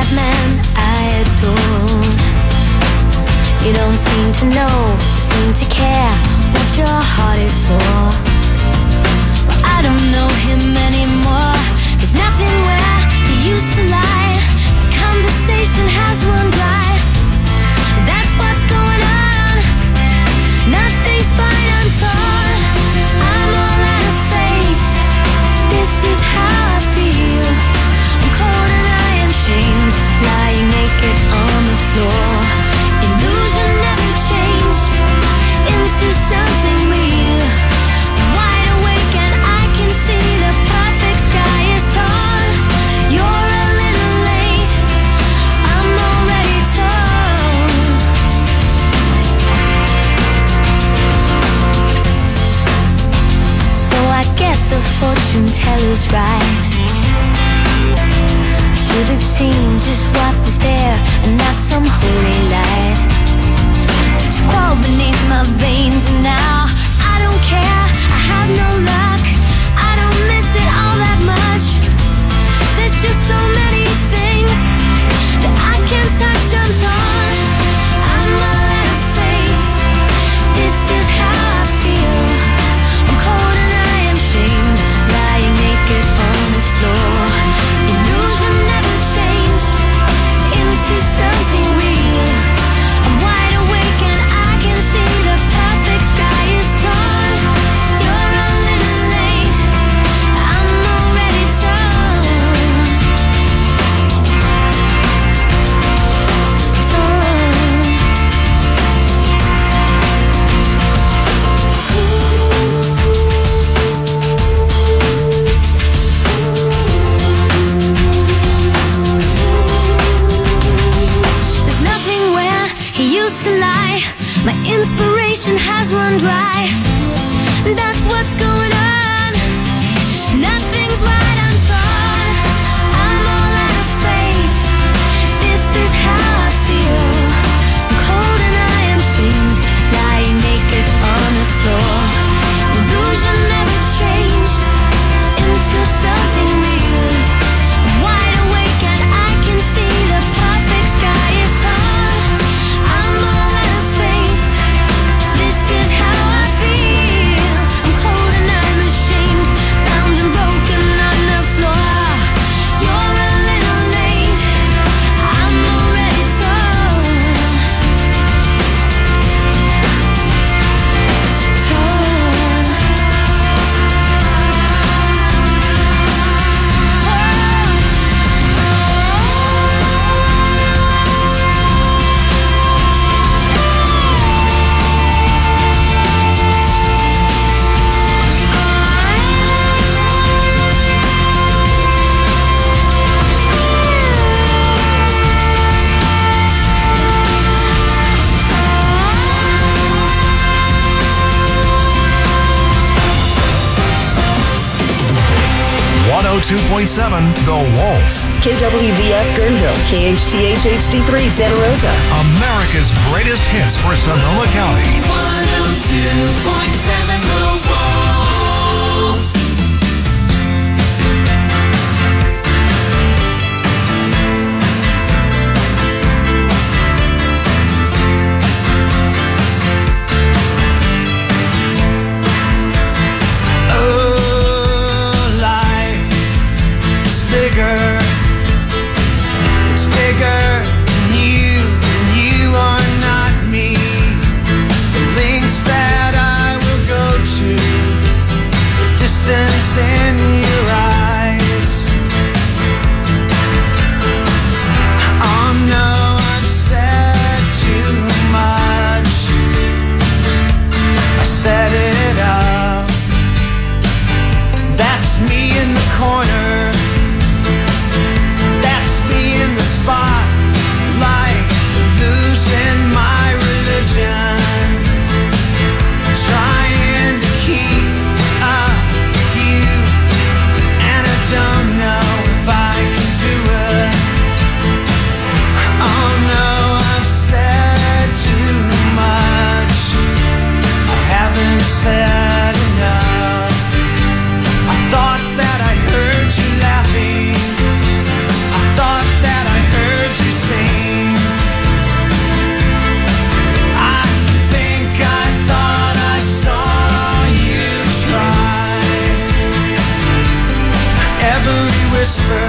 that man I adore. You don't seem to know, seem to care what your heart is for. Well, I don't know him anymore. There's nothing where he used to lie. The conversation has run dry. That's what's going on. Nothing's fine, I'm torn. I'm all out of faith. This is how I feel. I'm cold and I am shamed, lying naked on the floor. Illusion never changed into something real. I'm wide awake and I can see the perfect sky is torn. You're a little late, I'm already torn. So I guess the fortune teller's right. Should have seen just what was there and not some holy light. It's crawled beneath my veins and now I don't care, I have no luck. I don't miss it all that much. There's just so many things that I can't touch, I'm torn. I'm all out of faith. This is how I feel. I'm cold and I am shamed, lying naked on the floor. Illusion never changed into something real. I'm wide awake and I can see the perfect sky is torn. You're a little late, I'm already torn. There's nothing where he used to lie. My inspiration has run dry. That's what's going on. Nothing's right, I'm torn. I'm all out of faith. This is how I feel. I'm cold and I am shamed, lying naked on the floor. Illusion never changed into something real. I'm wide awake and I can see the perfect sky is torn. I'm all out of faith. This is how I feel. I'm cold and I'm ashamed, bound and broken on the floor. You're a little late, I'm already torn. .7 The Wolf. KWVF Guerneville, KHTH HD3 Santa Rosa. America's greatest hits for Sonoma County. 102.7 The Wolf. It's bigger than you are not me. The lengths that I will go to, the distance in your eyes. Oh no, I've said too much. I set it up. That's me in the corner. In the spotlight, losing my religion, trying to keep up with you, and I don't know if I can do it. Oh no, I've said too much. I haven't said enough. I thought that I heard you whisper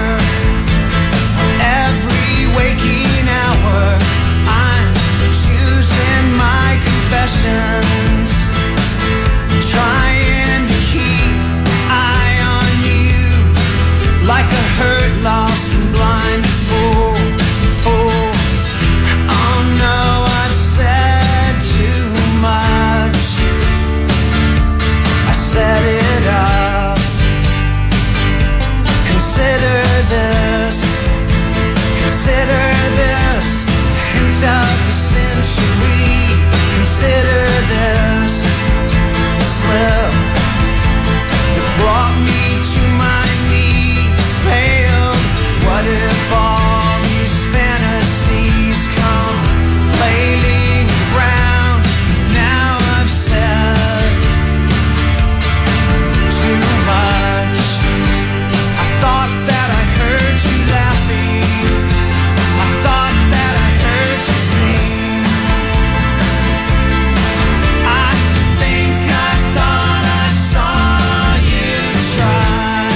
every waking hour. I'm choosing my confessions, trying to keep eye on you like a hurt, lost and blind fool. Oh no, I've said too much. I set it up. Consider this hint of the century. Consider this slip that brought me to my knees, failed. What if all these fantasies come flailing around? Now I've said too much. I thought that I heard you laughing. I thought that I heard you sing. I think I thought I saw you try.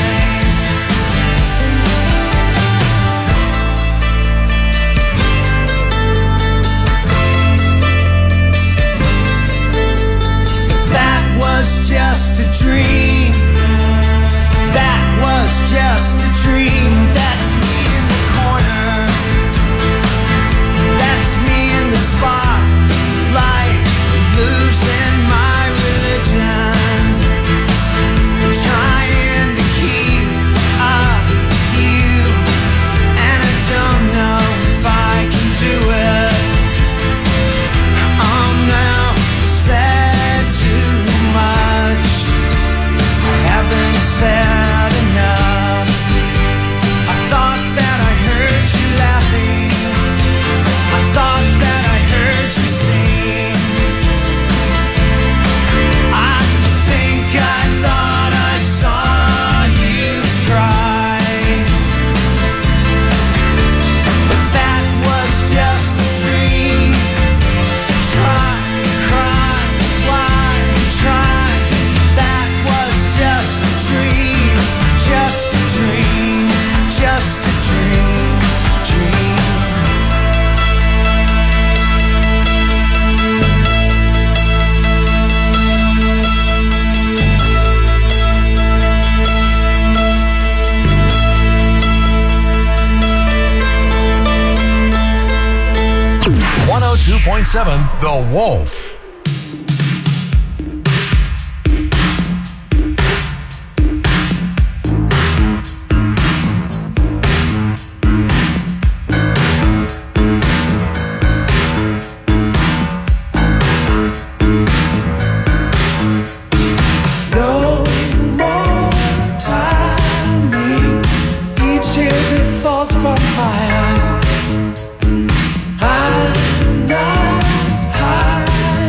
That was just a dream. That was just a dream. That's me in the corner. That's me in the spotlight, losing my religion, trying to keep up with you, and I don't know if I can do it. I'm now said too much. I haven't said enough. I thought that I heard you laughing. I thought that I heard you sing. I think I thought I saw you try. But that was just a dream. Try, cry, why try? That was just a dream. Just a dream. Just a dream. Dream. .7 The Wolf. No more timing. Each tear that falls from my eyes, I'm not high.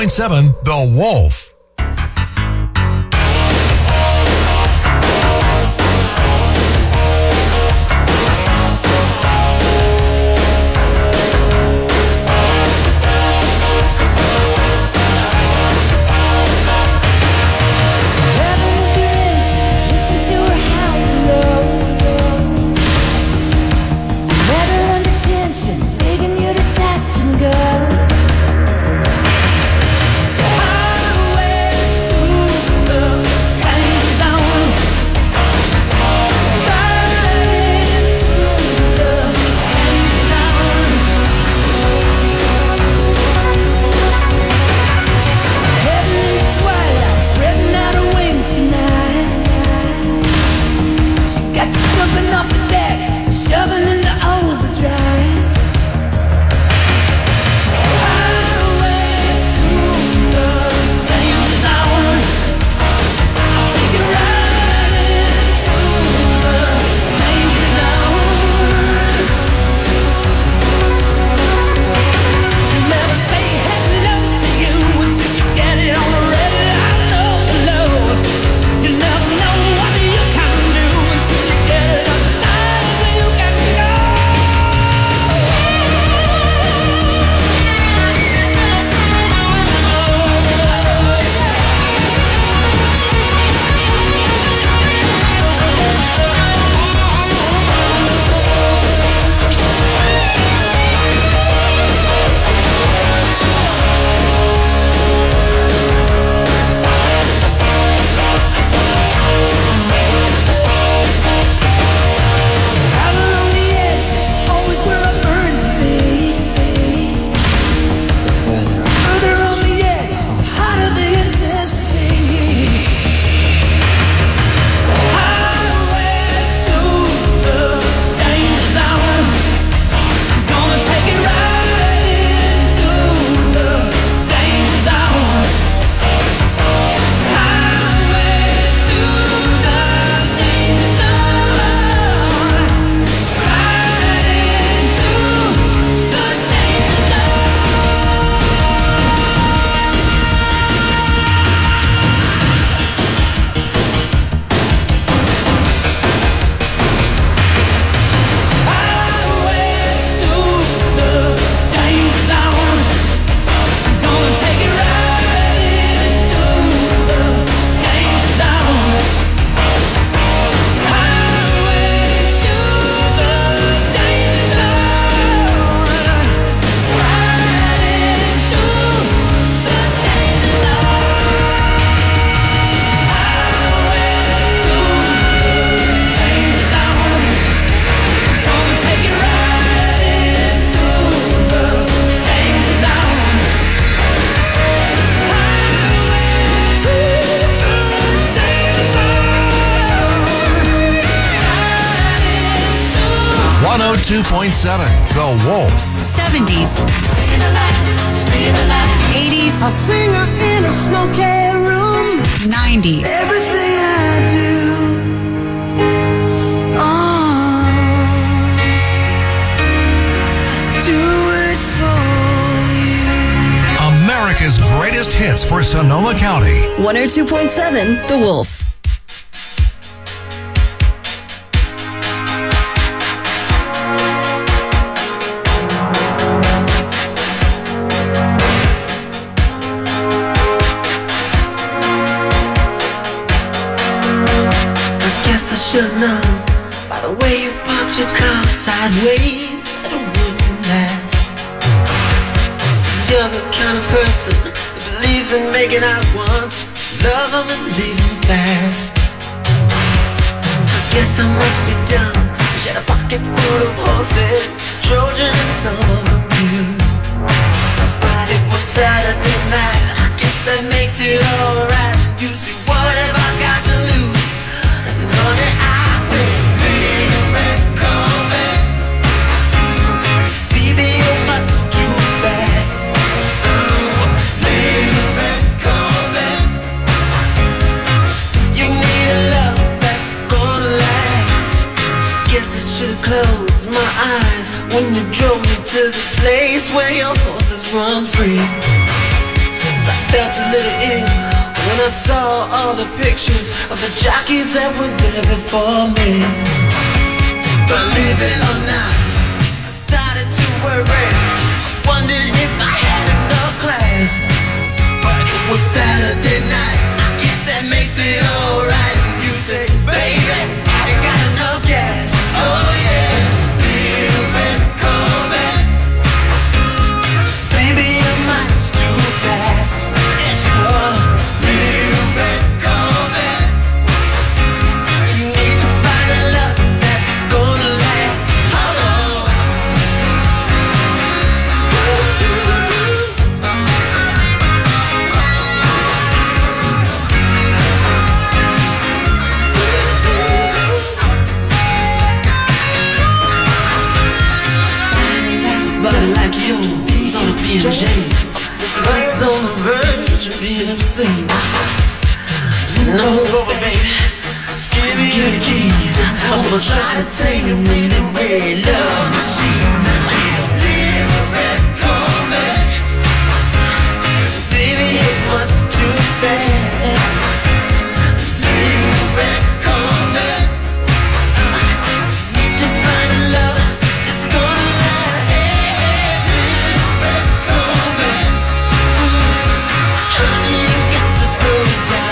102.7 The Wolf. The Wolf. 70s. 80s. A singer in a smoky room. 90s. Everything I do, I do it for you. America's greatest hits for Sonoma County. 102.7 The Wolf. Should know by the way you popped your car sideways that it wouldn't last. See, you're the kind of person that believes in making out once, love them and leave them fast. I guess I must be dumb. She had a pocket full of horses, Trojan and some of them used. But it was Saturday night, I guess that makes it alright. You see, what have I got to lose? Honey, I say, leave it coming. Baby, you're much too fast. Leave it coming. You need a love that's gonna last. Guess I should've closed my eyes when you drove me to the place where your horses run free. I felt a little ill when I saw all the pictures of the jockeys that were there before me. Believe it or not, I started to worry. Wondered if I had enough class. But it was Saturday night, I guess that makes it alright. You say, baby, I ain't got enough gas. Oh yeah, living Corvette. Baby, your mind's too fast. Yes, you are. Living Corvette. You need to find a love that's gonna last. Hold on. Body like yours ought to be in chains. It's on the verge of being obscene. No, over, baby. Give me the keys. I'm gonna try to tame your bleeding red love machine. Living Corvette. Baby, it was too fast. Living Corvette. Need to find a love that's gonna last. Living Corvette. Honey, you got to slow down.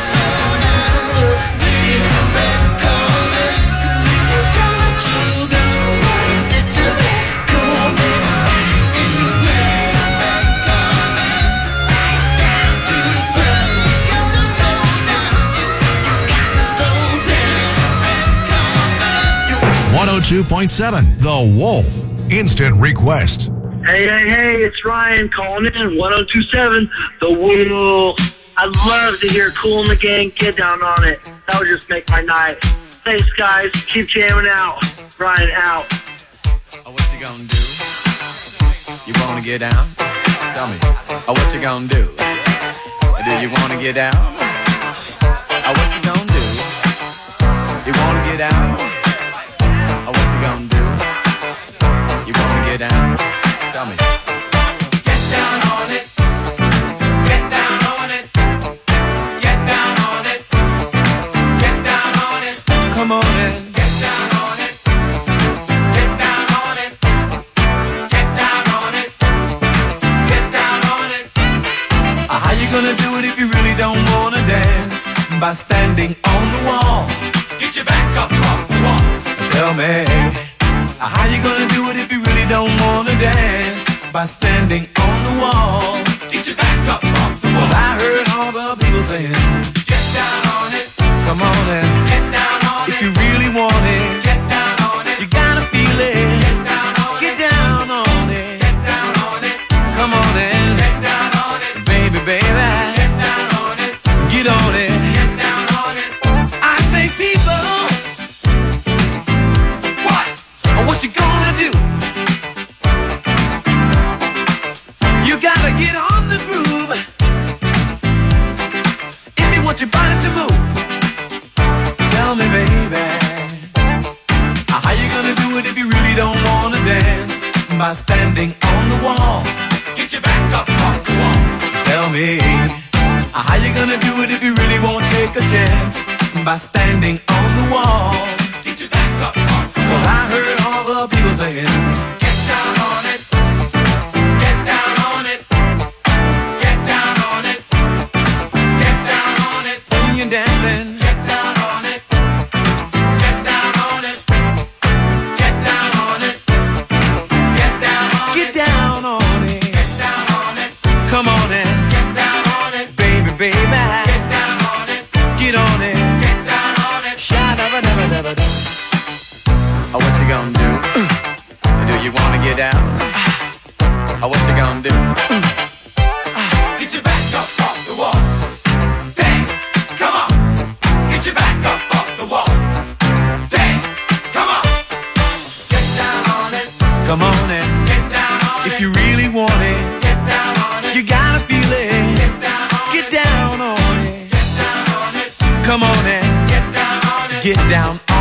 Living Corvette. 'Cause if you don't let you go, little bit Corvette. And you Living Corvette. Right down to the ground. You got to slow down. You got to slow down. Corvette. 102.7 The Wolf. Instant request. Hey, it's Ryan calling in, 102.7 The Wolf. I'd love to hear Kool and the Gang, Get Down on It. That would just make my night. Thanks, guys. Keep jamming out. Ryan out. Oh, what you gonna do? You wanna get down? Tell me. Oh, what you gonna do? Do you wanna get down? Oh, what you gonna do? You wanna get down? Oh, what you gonna do? You wanna get down? Tell me. Get down on it. Get down on it. Get down on it. Get down on it. Come on in. Get down on it. Get down on it. Get down on it. Get down on it. How you gonna do it if you really don't wanna dance? By standing on the wall. Get your back up off the wall. Tell me. How you gonna do it if you really don't wanna dance? By standing on the wall. Get your back up off the wall. 'Cause I heard all the people saying, get down on it. Come on and get down on it. If you really want it, get down on it. You gotta feel it. Get down on it. Get down on it. Get down on it. Come on and get down on it. Baby, baby. Get down on it. Get on it. Get down on it. I say people. What you gonna do? You gotta get on the groove if you want your body to move. Tell me, baby, how you gonna do it if you really don't wanna dance? By standing on the wall. Get your back up off the wall. Tell me, how you gonna do it if you really won't take a chance? By standing on the wall. Get your back up off the wall. 'Cause I heard all the people saying, get down on it. Get down on it. Get down on it. Get down on it. When you're dancing, get down on it. Get down on it. Get down on it. Get down on it. Get down on it. Get down on it. Come on in. Get down on it. Baby, baby. Get down on it. Get on it. Get down on it. Sha-da-ba-da-ba-da-ba-da. Oh, what you gonna do? Do you wanna get down? Oh, what you gonna do? Get your back up off the wall. Dance, come on. Get your back up off the wall. Dance, come on. Get down on it. Come on in. Get down on it. If you really want it, get down on it. You gotta feel it. Get down on it. Get down on it. Get down on it. Come on in. Get down on it. Get down on it.